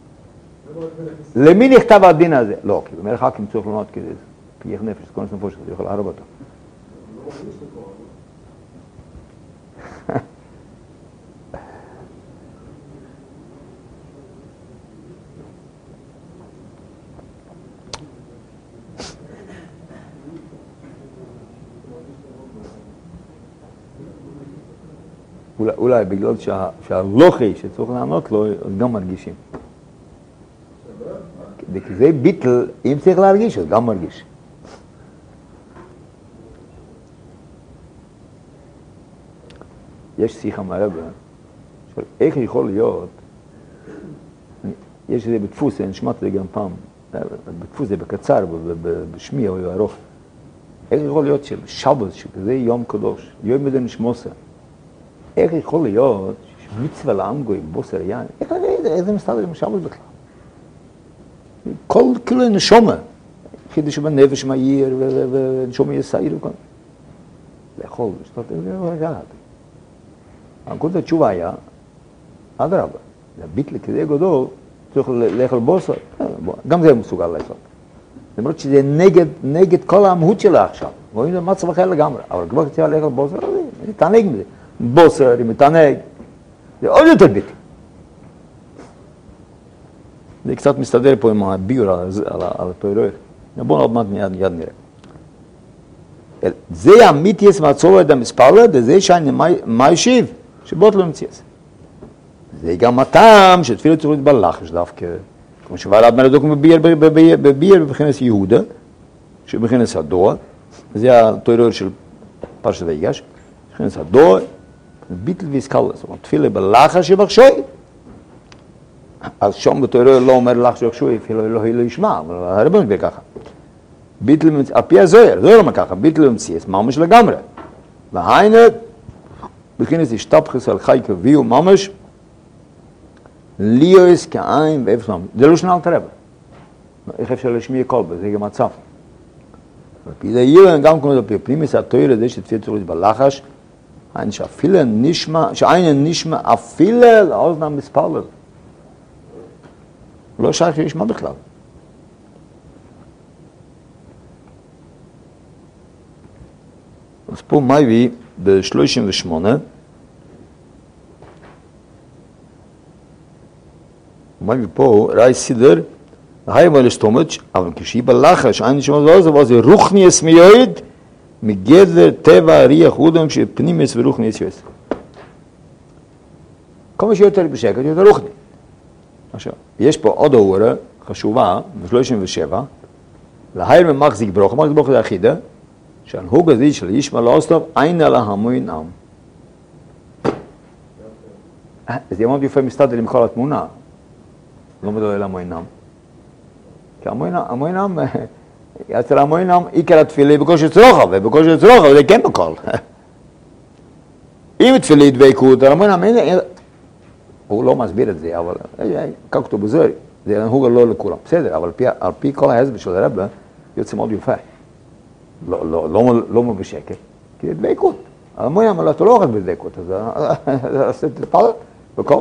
למי נכתב הדין הזה? לא, כי במלך חכים צריך לומר כזה, פייך נפש, כונס נפוש, זה יכול להרב אותו. אולי בגלל שהלוחי שצריך לענות לו, גם מרגישים. כי זה ביטל, אם צריך להרגיש, אז גם מרגיש. יש שיחה מהרבה, איך יכול להיות, יש זה בדפוס, אני שמעת את זה גם פעם, בדפוס זה בקצר, בשמי או ארוך. איך יכול להיות של שבת, שזה יום קדוש, יום מדי נשמוסה, איך יכול להיות מצווה לעם גוי, בוסר יין, איך זה מסתדר עם שבת בכלל? כל כאילו נשומה, חידש בנפש מהיר ונשומה יסעיר וכל. לאכול, לשתות, זה לא רגעת. הנקודה התשובה היה, אדרבה, להביט לכדי גדול, צריך לאכול בוסר, גם זה מסוגל לעשות. למרות שזה נגד כל המהות שלה עכשיו. רואים זה מצב אחר לגמרי, אבל כבר צריך לאכול בוסר, זה תענג מזה. בוסר, מתענג, זה עוד יותר ביטי. זה קצת מסתדר פה עם הביור על התוירויות. בואו עוד מעט מיד נראה. זה המיתיס מהצובר את המספר, וזה שאני מה ישיב, שבוט לא מציאס. זה גם הטעם שתפילה צריך להתבלח, דווקא, כמו שוועלת מלדוק בביר בבחינס יהודה, שבחינס הדור, זה התיאוריה של פרשת ויגש, בבחינס הדור, ביטל ויסקלס, זאת אומרת, תפילה בלחה שבחשוי, אז שום בתיאוריה לא אומר לך שבחשוי, אפילו לא ישמע, אבל הרבה מסביר ככה. ביטל, על פי הזוהר, זוהר אומר ככה, ביטל ומציאס, ממש לגמרי. והיינה, בכינס השתפכס על חי כביאו ממש, ליאוס כעין ואפס ממש. זה לא שנה אל תרבה. איך אפשר להשמיע כל בה, זה גם מצב. לפי זה יהיה גם כמו זה פנימיס התויר הזה שתפילה צריך בלחש, העין שאפילה נשמע, שהעין נשמע אפילה לאוזן מספלל. לא שייך לשמע בכלל. אז פה מה הביא ב-38, מה הביא פה, ראי סידר, היי בו לסתומץ', אבל כשהיא בלחש, אין נשמע זה, זה רוחניאס מיועד, מגדר טבע ריח אודם שפנימס ורוחניאס יועד. כל מה שיותר בשקט, יותר רוחני. עכשיו, יש פה עוד אורה חשובה, ב-37, להייר ממחזיק ברוך זה אחידה, שהנהוג הזה של ישמע לא סטוב, אין על ההמון עם. זה מאוד יפה מסתדר עם כל התמונה. לא מדבר על המון עם. כי המון עם, אצל המון עם, עיקר התפילה בקושי צרוכב, ובקושי צרוכב זה כן בכל. אם תפילה דבקות, המון עם, הוא לא מסביר את זה, אבל כך כתוב בזוהר, זה הנהוג לא לכולם. בסדר, אבל על פי כל ההסבר של הרב, יוצא מאוד יפה. לא בשקט, כי זה דבקות. המון אבל אתה לא אוכל בדבקות, אז תתפלל בכל.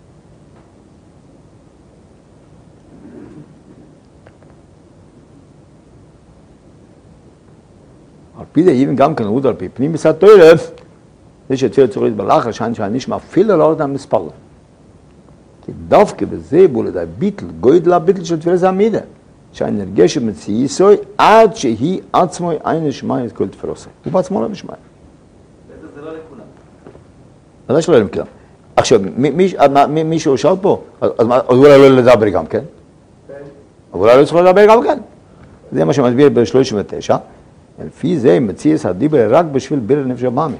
על פי זה, גם כאן עוד על פי פנים מסעת תוירה, זה שתפילה צריך להתבלח, שאני נשמע אפילו לא אותם מספר. כי דווקא בזה בו לדעי ביטל, גודל הביטל של תפילה זה המידה. שאני נרגש ומציאיסוי עד שהיא עצמו אין נשמע את כל תפרוסי. הוא בעצמו לא נשמע. זה לא לכולם. אז יש לא לכולם. עכשיו, מישהו שאל פה, אז אולי לא לדבר גם כן? אולי לא צריך לדבר גם כן? זה מה שמסביר ב-39. לפי זה מציאס הדיבר רק בשביל ביר נפש הבאמי.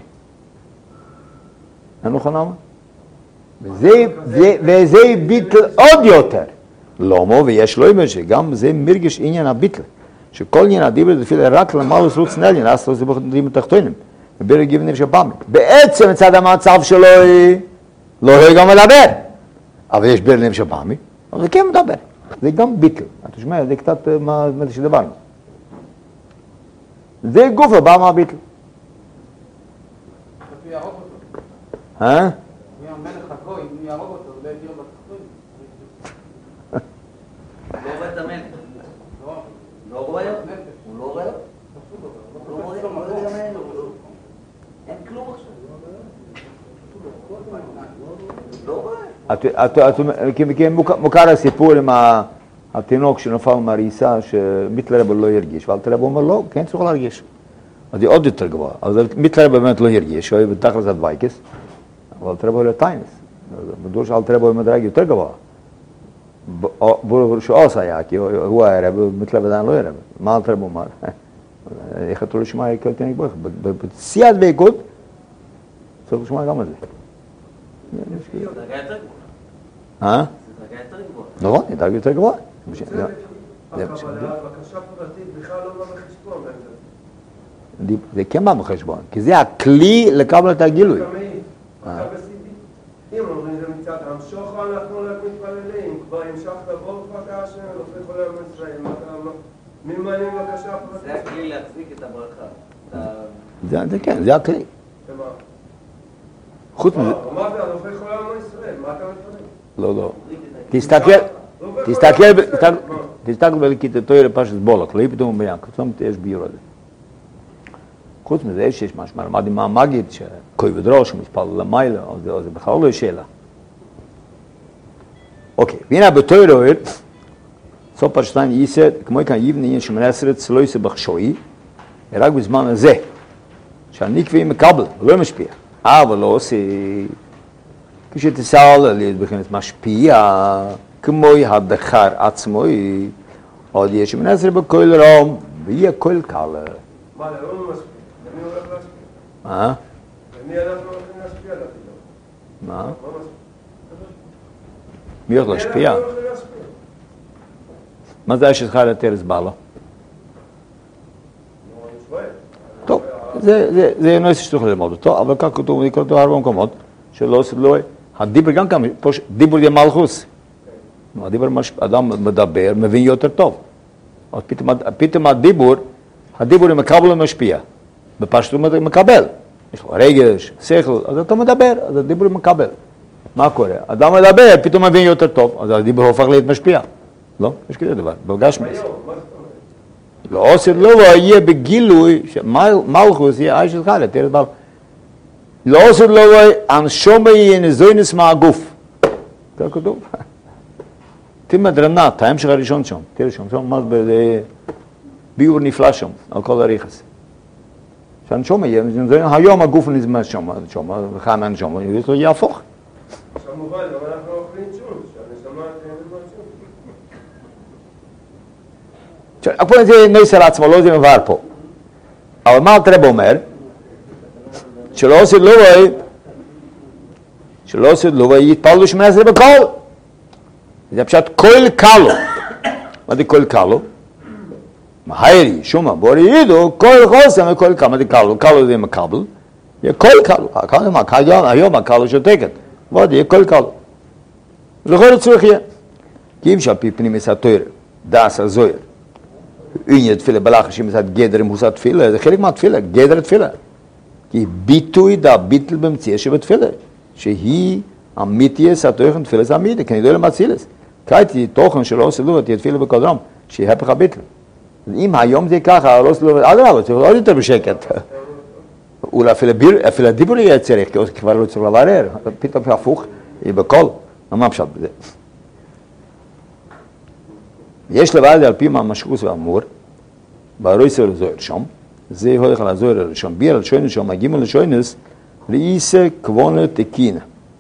אין לך נאמה? וזה ביטל עוד יותר. לא, ויש לו אימא שגם זה מרגש עניין הביטל, שכל עניין הדיבר זה תפילה רק למעלה סרוץ נליין, אז זה בחדים התחתונים, וברג גיב נפש הבאמי. בעצם מצד המצב שלו לא רואה גם מדבר, אבל יש ברג נפש הבאמי, אבל זה כן מדבר, זה גם ביטל. אתה שומע, זה קצת מה שדברנו. זה גוף הבא מהביטל. הוא יהרוג אותו. הוא המלך הגוי, הוא יהרוג אותו, הוא לא ידיר בתחתונים. לא רואה את המלך. לא רואה? הוא לא רואה? אין כלום עכשיו. לא רואה. מוכר הסיפור עם התינוק שנפל מהריסה, שמיטלר לא ירגיש, ואלתר רב אומר לא, כן צריך להרגיש. אז זה עוד יותר גבוה. אז מיטלר באמת לא ירגיש, הוא בטח לזה דווייקס, אבל אלתר רב הוא טיינס. בדור שאלתר רב הוא מדרג יותר גבוה. בו שעוס היה, כי הוא היה רב, מיטלר עדיין לא היה רב. מה אלתר רב אומר? איך אתה לא שמע כל תינוק בו? בציית ואיגוד, צריך לשמוע גם על זה. זה דרגה יותר גבוהה. זה דרגה יותר גבוהה. נכון, זה דרגה יותר גבוהה. אבל הבקשה פרטית בכלל לא בא בחשבון. זה כן בא בחשבון, כי זה הכלי לקבלת הגילוי. אם אומרים זה מצד המשוך אנחנו רק מתפללים, כבר המשכת ברוך אתה השם, אלופי כל עם ישראל, מי מעלים בקשה פרטית? זה הכלי להצדיק את הברכה. זה כן, זה הכלי. ומה? חוץ מזה... אמרת אלופי כל עם ישראל, מה אתה מתפלל? לא. תסתכל בלקיטתו לפשט בולוק, לא יהיה פתאום בים, כתוב יש ביור הזה. חוץ מזה שיש משהו, למד עם המגיד, שכוי ודרוש, מספר למיילה, זה בכלל לא יש שאלה. אוקיי, והנה בתוירו, סוף פרשתיים ייסד, כמו כאן יבנה עניין שמנסרת, לא ייסד בחשוי, רק בזמן הזה, שהנקבי מקבל, הוא לא משפיע. אבל לא עושה, כשתסעל עליה בכנת משפיע, כמו הדחר עצמו, עוד יש מנסר בכל רום, ויהיה כל קלה. מה, לא משפיע? למי הולך להשפיע? מה? למי אנחנו הולכים להשפיע לתפילה? מה? מה משפיע? מי הולך להשפיע? למי אנחנו הולכים להשפיע? מה זה שצריך לתרס בעלה? טוב, זה נושא שצריך ללמוד אותו, אבל כך כתוב, לקרוא אותו הרבה מקומות, שלא עושה לו, הדיבר גם כאן, דיבור זה מלכוס. אדם מדבר, מבין יותר טוב. אז פתאום הדיבור הוא מקבל ומשפיע. בפשטות הוא מקבל. יש לו רגש, שכל, אז אתה מדבר, אז הדיבור הוא מקבל. מה קורה? אדם מדבר, פתאום מבין יותר טוב, אז הדיבור הופך להיות משפיע. לא? יש כזה דבר, בגש מס. לא עושה לו יהיה בגילוי, שמלכוס יהיה אי שלך, לתרס בעל. לא עושה לו הנשום יהיה נזוינס מהגוף. זה כתוב. תלמד רנה, תאם שלך ראשון שם, תראה שם, מה זה ביור נפלא שם, על כל הריחס. שהנשום יהיה, היום הגוף נזמס שם, וכאן הנשום, יש לו יהפוך. עכשיו מובן, גם אנחנו אוכלים צ'ון, שהנשמה תהיה צ'ון. הכל זה נסר עצמו, לא זה מבאר פה. אבל מה הרב אומר? שלא עושה לו, יתפללו 18 בכל. זה פשוט כל קלו. מה זה כל קלו? מהירי, שומה, בורי ידו, כל חוסם וכל קלו. מה זה קלו? קלו זה מקבל. יהיה כל קלו. היום הקלו שותקת. ועוד יהיה כל קלו. לכל הצורך יהיה. כי אם שעל פי פנים יש התויר, דאס הזויר, עניין תפילה בלחש, אם יש גדר עם מוסד תפילה, זה חלק מהתפילה, גדר תפילה. כי ביטוי דה ביטל במציאה שבתפילה, שהיא אמיתיס, התוכן תפילה זה אמיתי, כי אני לא למצילס. קייתי תוכן שלא עושה לו, תהיה תפילה בכל דרום, שהיא הפך הביטל. אם היום זה ככה, לא עושה לו, אדרבה, צריך עוד יותר בשקט. אולי אפילו הדיבור יהיה צריך, כי כבר לא צריך לברר, פתאום הפוך, היא בכל, מה פשט בזה? יש לבד על פי מהמשקוס ואמור, בארויסר זוהר שם, זה הולך על הזוהר הראשון, ביר על שוינס שם, הגימל לשוינס, ראיסה כבונה תקינה.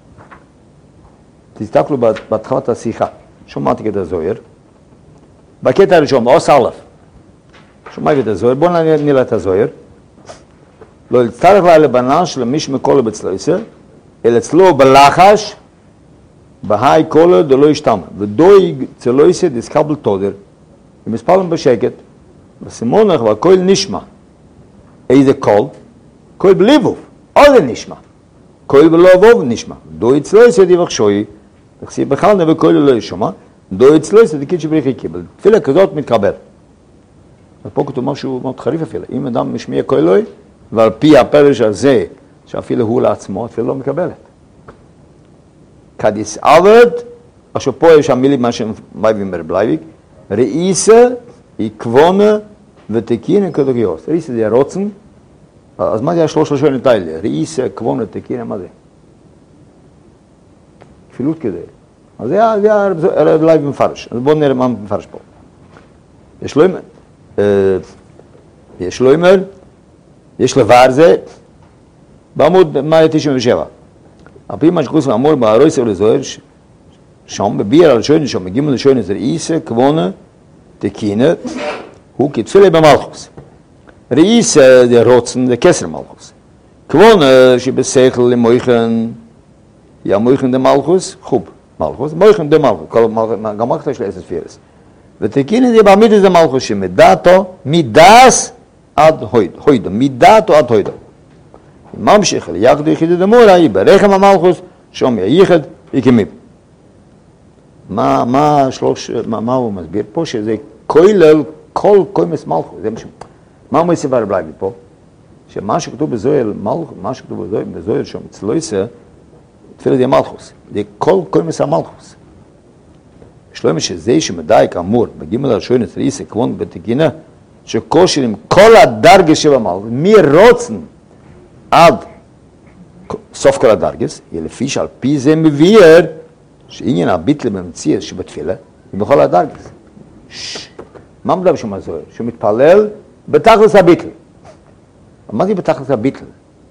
תסתכלו בהתחלת השיחה, שומעתי את הזוהר, בקטע הראשון, עוס א', שומעתי את הזוהר, בואו נראה את הזוהר, לא יצטרך לה לבנה של מיש מקולה בצלויסה, אלא אצלו בלחש, בהי קולה דלא ישתמה, ודוי צלויסה דסקבל תודר, ומספרם בשקט, וסימונך והכל נשמע, איזה קול? קול בליבוב, עוד נשמע, קול בלא אבוב נשמע, דוי צלויסה דיווח שוי, תחסי בחלנה וקול לא ישמע, דוי צלויסה דקית שבריחי קיבל, תפילה כזאת מתקבל. ופה כתוב משהו מאוד חריף אפילו, אם אדם משמיע קול אלוהי, ועל פי הפרש הזה, שאפילו הוא לעצמו, אפילו לא מקבלת. כדיס עבד, עכשיו פה יש המילים מה שמייבים ברבלייביק, ראיסה, עקבונה ותקינה כדוגיוס. ראיסה זה רוצן, אז מה זה השלוש לשון את האלה? ראיסה, עקבונה, תקינה, מה זה? כפילות כזה. אז זה הרבלייביק מפרש. אז בואו נראה מה מפרש פה. יש לו אימר, יש לבר זה, בעמוד 197. על פי מה שחוץ מאמור בארויסה ולזוהר, שם בביר על שוינס, שם מגיעים לשוינס, ראיסה, כבונה, תקינה, הוא כתפילה במלכוס. ראיסה זה רוצן, זה כסר מלכוס. כבונה שבשכל למויכן, יא מויכן דה מלכוס, חוב, מלכוס, מויכן דה מלכוס, גם מלכוס יש לה 10 ספירס. ותקינה זה בעמידס דה מלכוס, שמדעתו, מידס עד הוידו, מידעתו עד הוידו. ממשיך ליחד יחיד דמורה, יברחם המלכוס, שום ייחד, יקמיב. מה הוא מסביר פה? שזה כולל כל קומס מלכוס. מה הוא מסבר בלייבי פה? שמה שכתוב בזוהר מלכוס, מה שכתוב בזוהר שם אצלויסה, תפילה זה מלכוס. זה כל קומס המלכוס. שלמה שזה שמדייק אמור, בגימל הראשון ראיסה, כבון בתקינה, שקושר עם כל הדרגה שבמלכוס, מרוצן, עד סוף כל הדרגס, לפי שעל פי זה מביא שעניין הביטל במציאה שבתפילה, היא בכל הדרגס. מה מדבר שם הזוהר? שמתפלל בתכלס הביטל. מה זה בתכלס הביטל?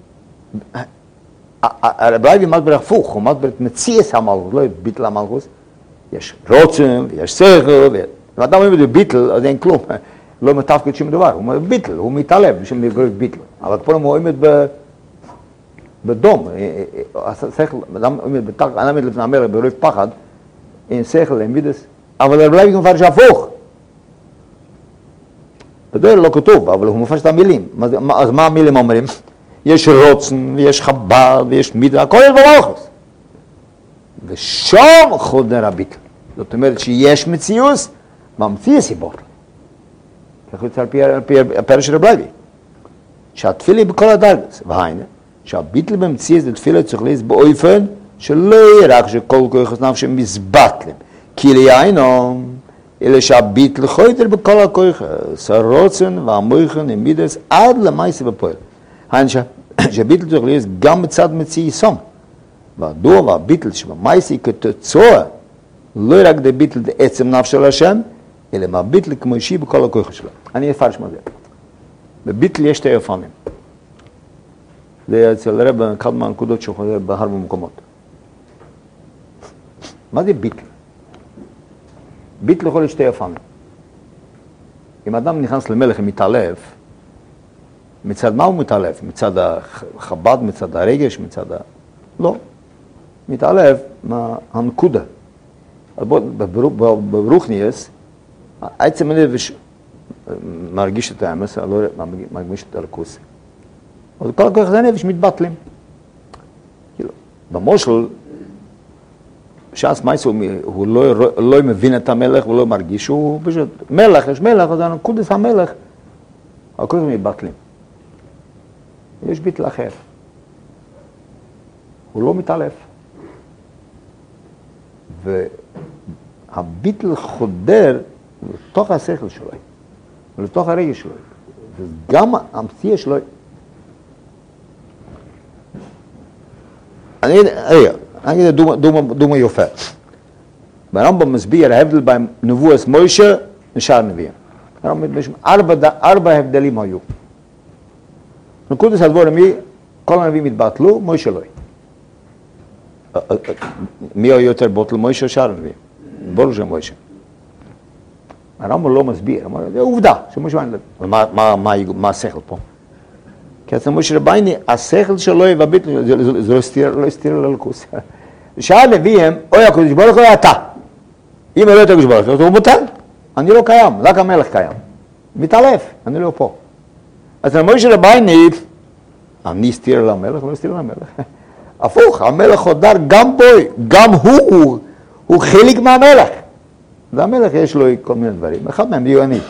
הרב לייבי מסביר הפוך, הוא מסביר את מציאס המלכות, לא את ביטל המלכות. יש רוצן, יש שכל, ואדם אומר בביטל, אז אין כלום, לא מתפקד שום דבר, הוא אומר ביטל, הוא מתעלם בשביל לגרור ביטל. אבל פה הוא עומד בדום, השכל, אדם עומד לפני המלך ברוב פחד, אין שכל, אין מידס, אבל הרב לייבי מפרש הפוך. בדרך לא כתוב, אבל הוא מפרש את המילים. אז מה המילים אומרים? יש רוצן, ויש חב"ד, ויש מידה, הכל יש במלכות. ושם חודר הביטל. זאת אומרת שיש מציאוס, ממציא סיבות. כך יוצא על פי הפרש של רב לייבי. שהתפילה בכל הדרגות, והיינה, שהביטל במציאוס לתפילה צריך להיות באופן שלא יהיה רק שכל כוח נפש מזבטלים. כי לעיינו, אלא שהביטל חודר בכל הכוח, הרוצן והמויכן עם מידס עד למעשה בפועל. היינו שהביטל צריך להיות גם מצד מציאוסם. והדור והביטל שבמעשה כתוצאה, לא רק דביטל בעצם נפש של השם, אלא מהביטל כמו אישי בכל הכוח שלו. אני אפרש מה זה. בביטל יש שתי אופנים. זה אצל הרב אחד מהנקודות שחוזר בהרבה מקומות. מה זה ביטל? ביטל יכול להיות שתי אופנים. אם אדם נכנס למלך ומתעלף, מצד מה הוא מתעלף? מצד החב"ד, מצד הרגש, מצד ה... לא. מתעלף מהנקודה. ברוחניאס, עצם הנפש מרגיש את האמס, לא מרגיש את הלכוס. אז כל הכוח הזה הנפש מתבטלים. במושל, שעס מייס הוא לא מבין את המלך ולא מרגיש, הוא פשוט מלך, יש מלך, אז הנקודס המלך, הכוח מתבטלים. יש ביטל אחר. הוא לא מתעלף. והביטל חודר לתוך השכל שלו, ולתוך הרגש שלו, וגם המציאה שלו. אני אגיד דומה יופה. ברמב"ם מסביר ההבדל בין נבואת מוישה ושאר נביאים. ארבע הבדלים היו. נקודות הדברים היא, כל הנביאים התבטלו, מוישה לא. מי יותר בוטל מוישה או שאר הנביאים? ברור שמוישה. הרמב"ם לא מסביר, זה עובדה, שמוישה רבייני, מה השכל פה? כי אצל מוישה רבייני, השכל שלו והביטל, זה לא הסתיר ללכוס. שאר הנביאים, אוי הקדוש ברוך הוא אתה. אם לא הקדוש ברוך הוא, הוא מוטל. אני לא קיים, רק המלך קיים. מתעלף, אני לא פה. אצל מוישה רבייני, אני הסתיר למלך, לא הסתיר למלך. הפוך, המלך חודר גם בו, גם הוא חלק מהמלך. והמלך יש לו כל מיני דברים, אחד מהם יהיו אני.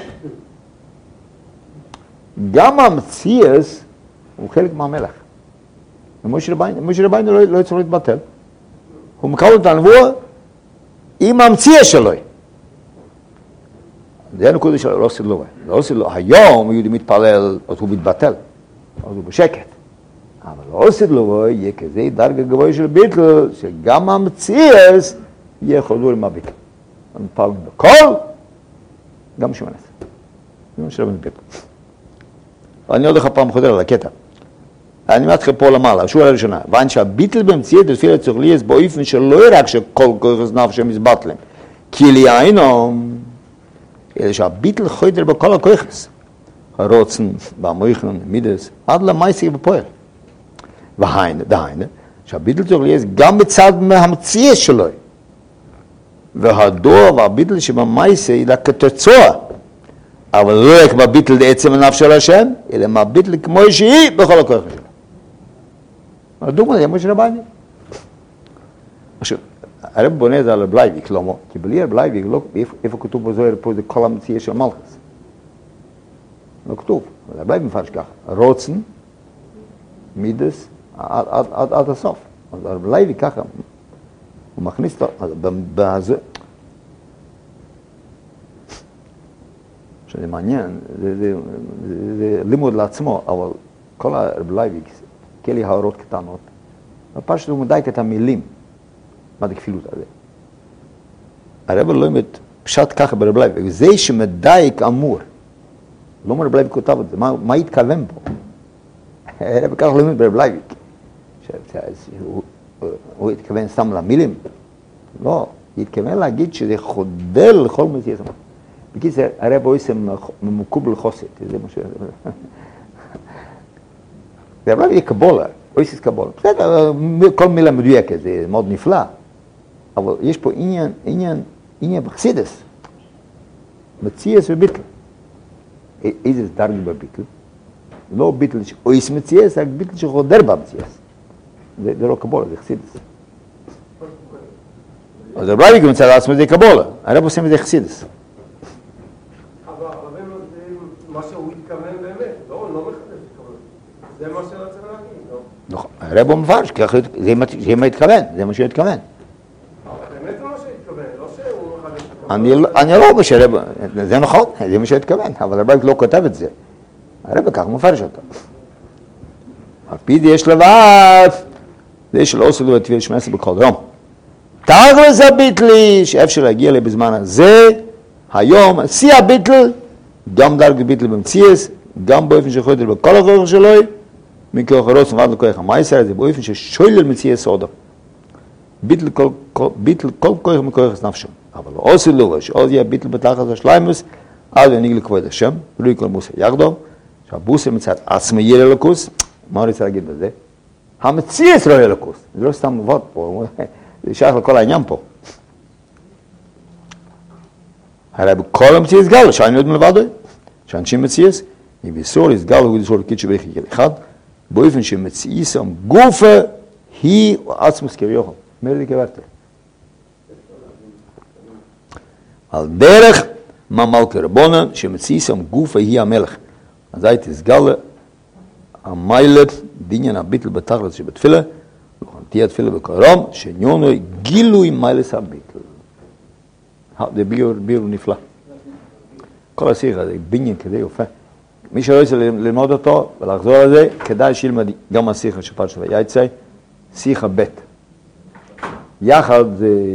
גם המציאס הוא חלק מהמלך. ומשה רביינו לא צריך להתבטל. הוא מקבל את הנבואה עם המציאס שלו. זה הנקודה שלו, לא עושה לו. לא עושה לו. היום יהודי מתפלל, אז הוא מתבטל. אז הוא בשקט. אבל לא עושה לו, יהיה כזה דרגה גבוהה של ביטל, שגם המציאס יהיה חוזר עם הביטל. נפל בכל, גם שמנס. זה מה שרבנו ביטל. אני עוד לך פעם חוזר על הקטע. אני מתחיל פה למעלה, שורה הראשונה. ואין שהביטל במציאת תפילה צריך להיות באופן שלא רק שכל כוח נפש מתבטלים. כי לעיינו, אלא שהביטל חודר בכל הכוחס. הרוצן, במויכן, מידס, עד למעשה בפועל. והיינה, שהביטל צריך להיות גם בצד מהמציאה שלו. והדור והביטל שבמעשה היא כתוצאה. אבל לא רק בביטל לעצם הנפש של השם, אלא מהביטל כמו שהיא בכל הכוח שלו. הדוגמה זה משה רבייני. עכשיו, הרב בונה את זה על רב לייבי, כלומר, כי בלי רב לייבי, איפה כתוב בזוהר פה זה כל המציאה של מלכוס? לא כתוב, אבל רב לייבי מפרש ככה, רוצן, מידס, עד הסוף. אז רב לייבי ככה, הוא מכניס בזה, שזה מעניין, זה לימוד לעצמו, אבל כל הרב לייבי, כאלה הערות קטנות, פשוט הוא מדייק את המילים, מה זה כפילות הזה. הרב לא לומד פשט ככה ברב לייבי, זה שמדייק אמור, לא מרב לייבי כותב את זה, מה התכוון פה? הרב כך לימד ברב לייביק. הוא התכוון סתם למילים? לא, הוא התכוון להגיד שזה חודר לכל מציאות. בקיצור, הרב הוא עושה ממוקובל חוסת, זה מה ש... זה הרב יהיה קבולה, הוא עושה קבולה. בסדר, כל מילה מדויקת, זה מאוד נפלא. אבל יש פה עניין בחסידס. מציאס וביטל. איזה דרגה בביטל? לא ביטל שאויס מציאס, רק ביטל שחודר במציאס. זה לא קבולה, זה חסידס. אז הרב לייביק מצא לעצמו זה קבולה, הרב עושה מזה חסידס. אבל מה שהוא התכוון באמת, לא מחדש התכוון. זה מה שרצה להגיד, לא? נכון, הרב הוא מפרש, זה מה התכוון, זה מה שהוא התכוון. באמת זה מה שהתכוון, לא שהוא מחדש התכוון. אני לא אומר שהרב, זה נכון, זה מה שהוא התכוון, אבל הרב לא כותב את זה. הרב כך מפרש אותו. על פי זה יש לבד, זה של עושה לו התביל שמעשה בכל יום. תכלס הביטלי, שאפשר להגיע לי בזמן הזה, היום, שיא הביטל, גם דרגת ביטל במציאס, גם באופן שחודר בכל הכוח שלו, מכוח הרוצן ועד לכוח המייסר, זה באופן ששוילל מציאס עודו. ביטל כל כוח מכוח נפשו. אבל לא עושה לו, שעוד יהיה ביטל בתחת השליימוס, אז יניג לכבוד השם, ולא כל מוסר יחדו, שהבוסר מצד עצמי יהיה ללקוס, מה הוא רוצה להגיד בזה? המציאס לא יהיה ללקוס, זה לא סתם עבוד פה, זה שייך לכל העניין פה. הרי בכל המציאס גל, שאני יודעים לבדו, שאנשים מציאס, יביסור יסגל הוא ידיסור לקידשו ביחיד אחד, באופן שמציאסם גופה היא עצמוס כביכול. מרדי כברתי. על דרך ממל כרבונן, שמציאסם גופה היא המלך. אז הייתי סגל המיילת, דניין הביטל בתכלת שבתפילה, תהיה תפילה בקרום, שניונו גילוי מיילס הביטל. זה ביור נפלא. כל השיחה, זה בניין כזה יופה. מי שלא רוצה ללמוד אותו ולחזור על זה, כדאי שילמד גם השיחה שפרשת ויצא, שיחה ב'. יחד זה